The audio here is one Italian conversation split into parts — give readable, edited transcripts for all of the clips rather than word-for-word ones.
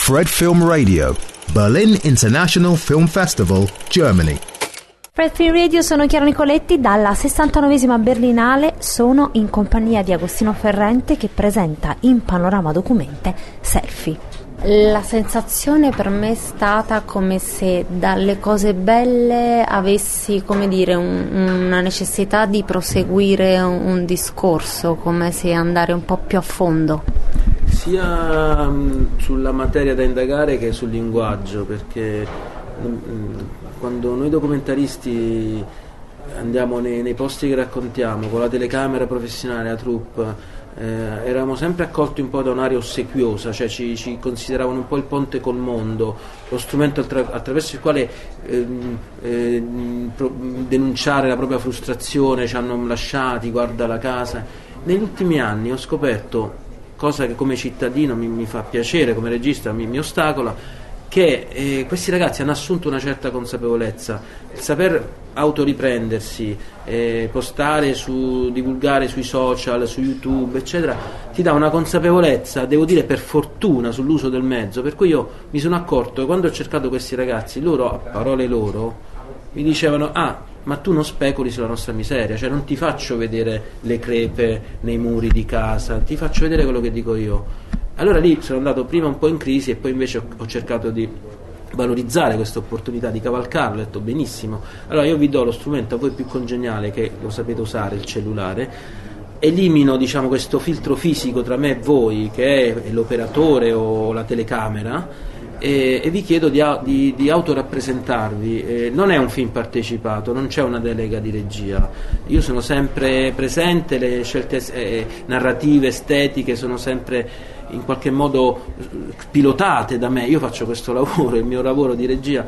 Fred Film Radio, Berlin International Film Festival, Germany. Fred Film Radio, sono Chiara Nicoletti, dalla 69esima Berlinale sono in compagnia di Agostino Ferrente che presenta in Panorama Documente Selfie. La sensazione per me è stata come se dalle cose belle avessi, come dire, una necessità di proseguire un discorso, come se andare un po' più a fondo. Sia sulla materia da indagare che sul linguaggio, perché quando noi documentaristi andiamo nei posti che raccontiamo con la telecamera professionale, la troupe, eravamo sempre accolti un po' da un'area ossequiosa, cioè ci consideravano un po' il ponte col mondo, lo strumento attraverso il quale denunciare la propria frustrazione, ci hanno lasciati, guarda la casa. Negli ultimi anni ho scoperto, cosa che come cittadino mi fa piacere, come regista mi ostacola, che questi ragazzi hanno assunto una certa consapevolezza, il saper autoriprendersi, postare, divulgare sui social, su YouTube, eccetera, ti dà una consapevolezza, devo dire per fortuna, sull'uso del mezzo, per cui io mi sono accorto che quando ho cercato questi ragazzi, loro, a parole loro, mi dicevano: ma tu non speculi sulla nostra miseria, cioè non ti faccio vedere le crepe nei muri di casa, ti faccio vedere quello che dico io. Allora lì sono andato prima un po' in crisi e poi invece ho cercato di valorizzare questa opportunità, di cavalcarlo, ho detto benissimo, allora io vi do lo strumento a voi più congeniale, che lo sapete usare, il cellulare, elimino, diciamo, questo filtro fisico tra me e voi, che è l'operatore o la telecamera, e vi chiedo di autorappresentarvi. Non è un film partecipato, non c'è una delega di regia, io sono sempre presente, le scelte narrative, estetiche sono sempre in qualche modo pilotate da me, io faccio questo lavoro, il mio lavoro di regia,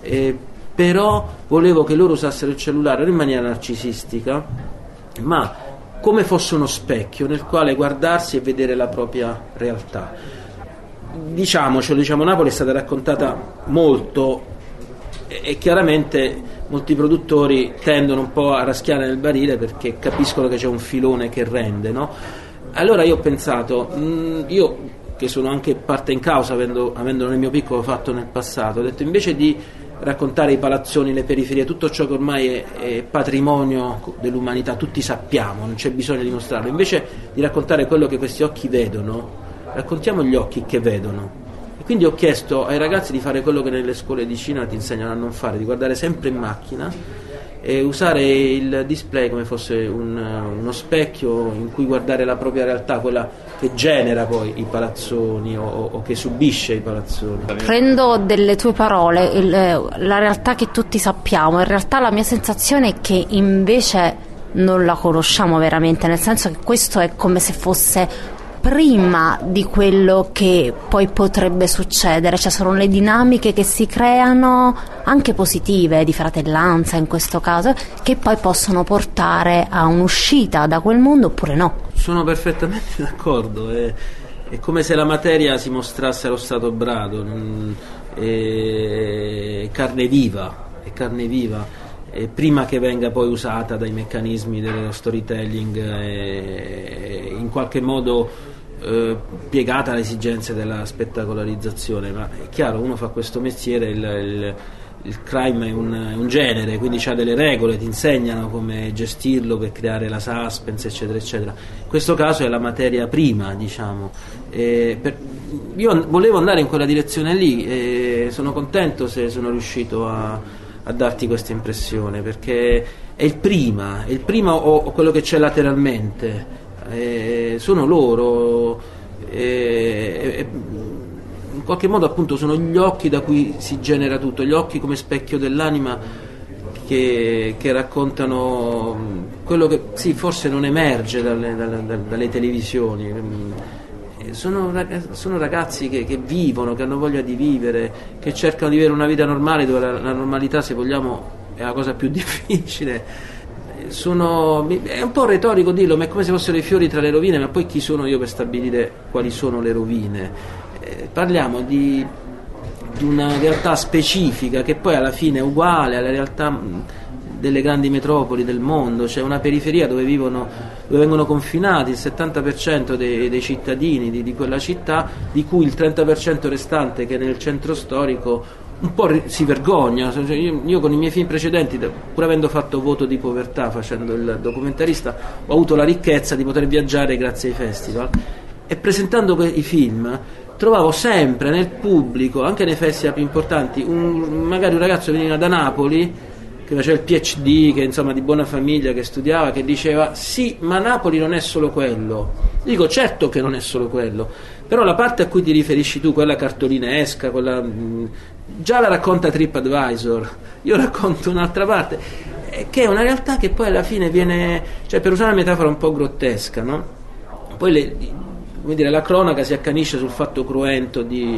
però volevo che loro usassero il cellulare non in maniera narcisistica, ma come fosse uno specchio nel quale guardarsi e vedere la propria realtà. Diciamo, Napoli è stata raccontata molto e chiaramente molti produttori tendono un po' a raschiare nel barile perché capiscono che c'è un filone che rende, no? Allora io ho pensato, io che sono anche parte in causa avendo nel mio piccolo fatto nel passato, ho detto, invece di raccontare i palazzoni, le periferie, tutto ciò che ormai è patrimonio dell'umanità, tutti sappiamo, non c'è bisogno di mostrarlo, invece di raccontare quello che questi occhi vedono, raccontiamo gli occhi che vedono. E quindi ho chiesto ai ragazzi di fare quello che nelle scuole di cinema ti insegnano a non fare, di guardare sempre in macchina e usare il display come fosse uno specchio in cui guardare la propria realtà, quella che genera poi i palazzoni o che subisce i palazzoni. Prendo delle tue parole, la realtà che tutti sappiamo, in realtà la mia sensazione è che invece non la conosciamo veramente, nel senso che questo è come se fosse prima di quello che poi potrebbe succedere, cioè sono le dinamiche che si creano, anche positive, di fratellanza in questo caso, che poi possono portare a un'uscita da quel mondo oppure no. Sono perfettamente d'accordo, è come se la materia si mostrasse allo stato brado, è carne viva, prima che venga poi usata dai meccanismi dello storytelling, in qualche modo piegata alle esigenze della spettacolarizzazione. Ma è chiaro, uno fa questo mestiere, il crime è un genere, quindi c'ha delle regole, ti insegnano come gestirlo per creare la suspense, eccetera eccetera. In questo caso è la materia prima, diciamo. Io volevo andare in quella direzione lì e sono contento se sono riuscito a darti questa impressione, perché è il prima o quello che c'è lateralmente, sono loro, in qualche modo appunto sono gli occhi da cui si genera tutto, gli occhi come specchio dell'anima che raccontano quello che sì, forse non emerge dalle televisioni. Sono ragazzi che vivono, che hanno voglia di vivere, che cercano di vivere una vita normale, dove la normalità, se vogliamo, è la cosa più difficile. È un po' retorico dirlo, ma è come se fossero i fiori tra le rovine, ma poi chi sono io per stabilire quali sono le rovine? Parliamo di una realtà specifica che poi alla fine è uguale alla realtà delle grandi metropoli del mondo, c'è una periferia dove vengono confinati il 70% dei cittadini di quella città, di cui il 30% restante che è nel centro storico un po' si vergogna. Io con i miei film precedenti, pur avendo fatto Voto di povertà facendo il documentarista, ho avuto la ricchezza di poter viaggiare grazie ai festival, e presentando i film trovavo sempre nel pubblico, anche nei festival più importanti, magari un ragazzo che veniva da Napoli, che faceva il PhD, che insomma di buona famiglia, che studiava, che diceva sì, ma Napoli non è solo quello. Dico, certo che non è solo quello, però la parte a cui ti riferisci tu, quella cartolinesca, quella già la racconta TripAdvisor, io racconto un'altra parte, che è una realtà che poi alla fine viene, cioè, per usare una metafora un po' grottesca, no? Poi come dire, la cronaca si accanisce sul fatto cruento di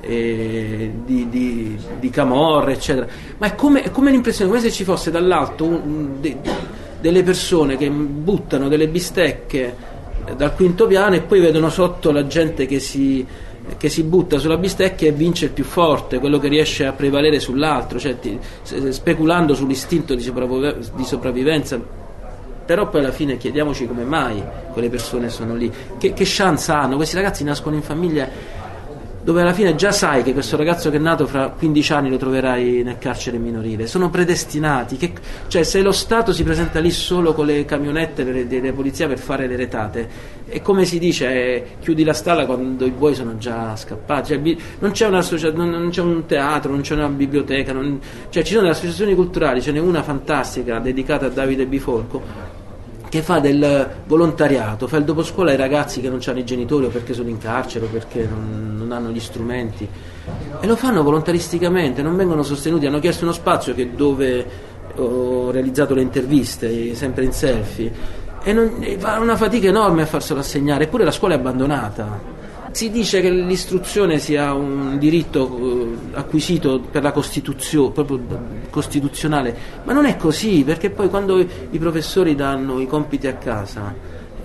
Camorra, eccetera, ma è come l'impressione, come se ci fosse dall'alto delle persone che buttano delle bistecche dal quinto piano e poi vedono sotto la gente che si butta sulla bistecca e vince il più forte, quello che riesce a prevalere sull'altro, cioè speculando sull'istinto di sopravvivenza. Però poi alla fine chiediamoci come mai quelle persone sono lì, che chance hanno. Questi ragazzi nascono in famiglie dove alla fine già sai che questo ragazzo che è nato fra 15 anni lo troverai nel carcere minorile, sono predestinati, cioè se lo Stato si presenta lì solo con le camionette delle polizia per fare le retate, è come si dice, chiudi la stalla quando i buoi sono già scappati, cioè, non c'è non c'è un teatro, non c'è una biblioteca, cioè ci sono delle associazioni culturali, ce n'è una fantastica dedicata a Davide Bifolco, che fa del volontariato, fa il doposcuola ai ragazzi che non hanno i genitori o perché sono in carcere o perché non hanno gli strumenti, e lo fanno volontaristicamente, non vengono sostenuti. Hanno chiesto uno spazio dove ho realizzato le interviste, sempre in selfie, e fa una fatica enorme a farselo assegnare, eppure la scuola è abbandonata. Si dice che l'istruzione sia un diritto acquisito per la Costituzione, proprio costituzionale, ma non è così, perché poi quando i professori danno i compiti a casa,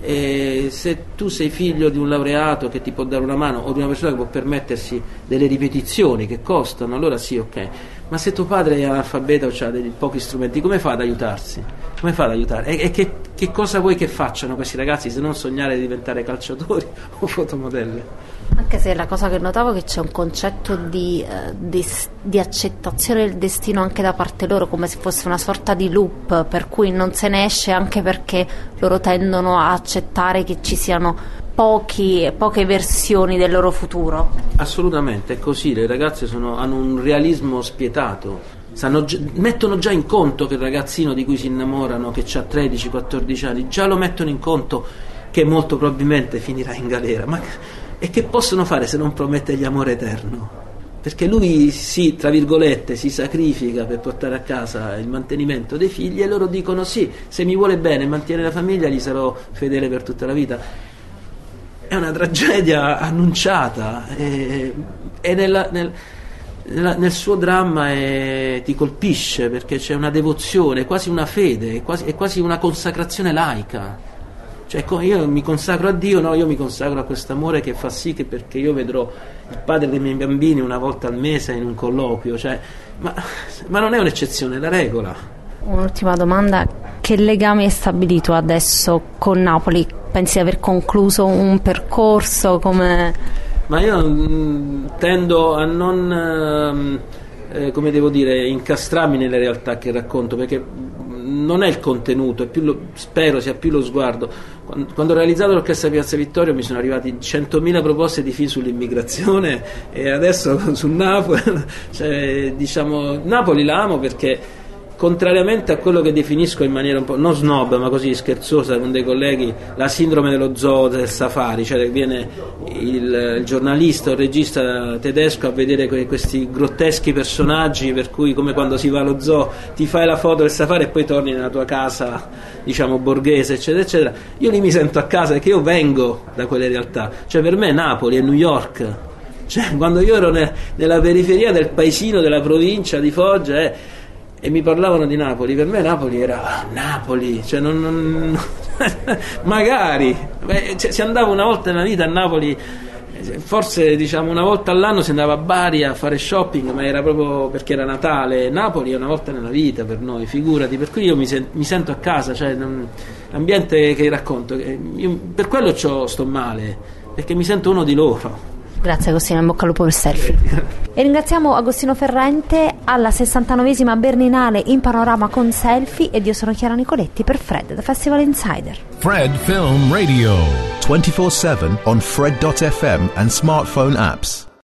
se tu sei figlio di un laureato che ti può dare una mano o di una persona che può permettersi delle ripetizioni che costano, allora sì, ok, ma se tuo padre è analfabeta o ha dei pochi strumenti, come fa ad aiutarsi? Come fa ad aiutare? E che cosa vuoi che facciano questi ragazzi se non sognare di diventare calciatori o fotomodelli? Anche se la cosa che notavo è che c'è un concetto di accettazione del destino anche da parte loro, come se fosse una sorta di loop per cui non se ne esce, anche perché loro tendono a accettare che ci siano poche versioni del loro futuro. Assolutamente, è così. Le ragazze hanno un realismo spietato. Mettono già in conto che il ragazzino di cui si innamorano, che ha 13-14 anni, già lo mettono in conto che molto probabilmente finirà in galera. E che possono fare se non promettergli amore eterno? Perché lui tra virgolette, si sacrifica per portare a casa il mantenimento dei figli, e loro dicono sì, se mi vuole bene mantiene la famiglia gli sarò fedele per tutta la vita. È una tragedia annunciata, e nel suo dramma ti colpisce, perché c'è una devozione, quasi una fede, è quasi una consacrazione laica. Cioè, io mi consacro a Dio, no, io mi consacro a quest'amore che fa sì che, perché io vedrò il padre dei miei bambini una volta al mese in un colloquio, cioè, ma non è un'eccezione, è la regola. Un'ultima domanda: che legame è stabilito adesso con Napoli? Pensi di aver concluso un percorso come... Ma io tendo a non, come devo dire, incastrarmi nelle realtà che racconto, perché non è il contenuto, è più spero sia più lo sguardo. Quando ho realizzato l'Orchestra Piazza Vittorio mi sono arrivati 100.000 proposte di film sull'immigrazione, e adesso su Napoli, cioè, diciamo, Napoli la amo perché, contrariamente a quello che definisco in maniera un po' non snob ma così scherzosa con dei colleghi, la sindrome dello zoo del safari, cioè viene il giornalista o il regista tedesco a vedere questi grotteschi personaggi, per cui come quando si va allo zoo ti fai la foto del safari e poi torni nella tua casa, diciamo, borghese, eccetera eccetera. Io lì mi sento a casa perché io vengo da quelle realtà, cioè per me Napoli è New York, cioè quando io ero nella periferia del paesino della provincia di Foggia e mi parlavano di Napoli, per me Napoli era Napoli, cioè non magari cioè, si andava una volta nella vita a Napoli Forse diciamo una volta all'anno si andava a Bari a fare shopping, ma era proprio perché era Natale. Napoli è una volta nella vita per noi, figurati, per cui io mi sento a casa, cioè l'ambiente che racconto, io per quello sto male, perché mi sento uno di loro. Grazie Agostino, in bocca al lupo per Selfie. E ringraziamo Agostino Ferrante alla 69esima Berlinale in panorama con Selfie, ed io sono Chiara Nicoletti per Fred, da Festival Insider. Fred Film Radio 24/7 on Fred.fm and smartphone apps.